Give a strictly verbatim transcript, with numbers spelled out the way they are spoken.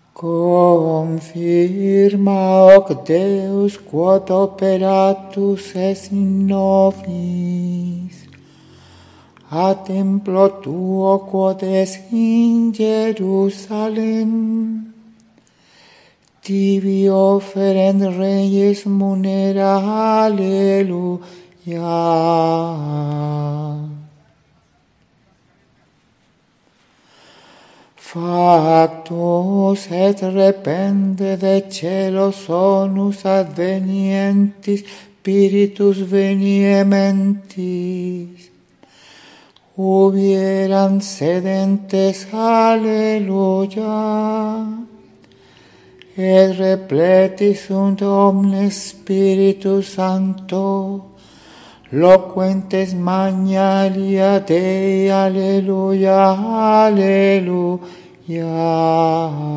Confirma hoc Deus quod operatus es in nobis, a templo tuo quod es in Jerusalem, tibi offerent reyes munera, alleluia. Factus et repente de celos onus advenientis spiritus veniementis, ubi erant sedentes, alleluia, et repletis sunt omnes Spiritus Sancto, loquentes magnalia Dei, alleluia, alleluia.